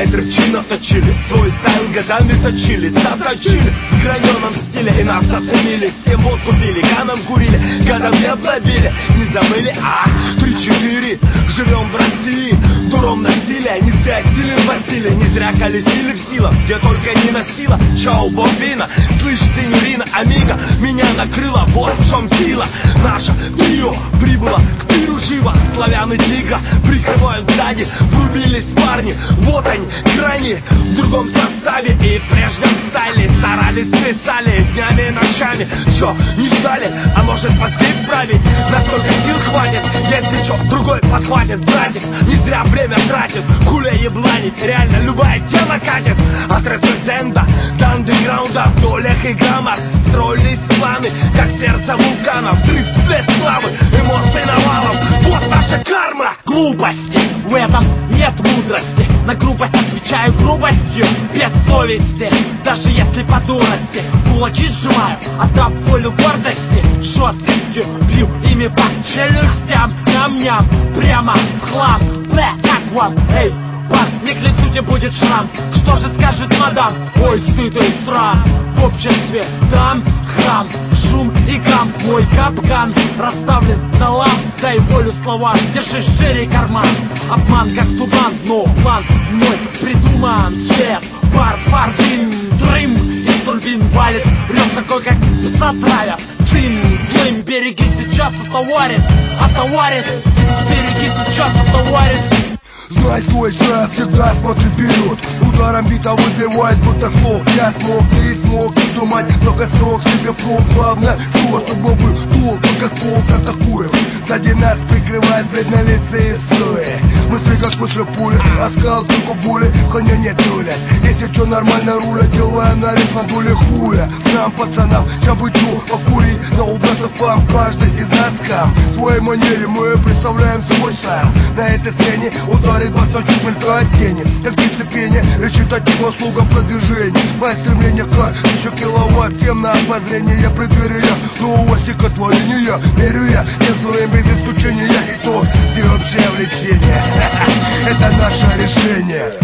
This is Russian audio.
Рэперчинов точили, свой стайл годами точили, заточили в граненом стиле, и нас оценили. Всем водку пили, ганом курили, годом не облобили. Не забыли, 3-4, живем в России, дуром насилия. Не зря силен Василий, не зря колесили в силах, где только не носила. Чао, бомбина, слышь, ты Нюрина, амиго, меня накрыло, вот в чем сила. Наша трио прибыла к пиру живо. Славян и тигра прикрывают сзади, врубились парни, вот они, грани в другом составе и в прежнем стайле. Старались, писали днями и ночами. Чё, не ждали, а может подпить править? Насколько сил хватит, если чё, другой подхватит. Братик не зря время тратит, хуля ебланить, реально любая тема катит. От рецензента до андеграунда, в долях и граммах строились планы, как сердце вулкана. Взрыв, всплеск славы, эмоций навалом, вот наша карма. Глупости, в этом нет мудрости. На грубость отвечаю грубостью, без совести. Даже если по дурости кулаки сжимаю, отдав волю гордости, жесткостью бью ими по челюстям. Ням-ням, прямо в хлам. Бля, как вам, эй, пас, не к лицу тебе будет шрам. Что же скажет мадам? Ой, стыд и срам. В обществе дам храм, шум и гам. Мой капкан расставлен на лам. Дай волю словам, держи шире карман. Обман как туман, но план мой придуман. Свет, пар, дым, дрым из турбин валит. Рев такой, как псотрая. Дым, береги сейчас отоварит. Береги сейчас отоварит. Знай свой шанс, всегда смотри вперед. Ударом бита выбивает, будто смог. Я смог, ты смог, не думать, только срок себе впрок. Главное, чтобы был толк, как полк атакуем. Сзади нас прикрывает бледнолицые силы. Мысли как выше пули, а скал только боли, коня не тулят. Если что нормально рулят, делаем на риф на дуле хуя. Нам, пацанам, ща бы чё, покурить, на убраться фам, каждый из нас кам. В своей манере мы представляем свой сам. На этой сцене ударит басом, чуть мелькает тени. Как дисциплине, речитативно слугам продвижения. Мои стремления к 1000 киловатт, всем на обозрение. Я преддверия нового стихотворения. Верю я, всем своим без исключения. И то, где общее влечение. Это наше решение.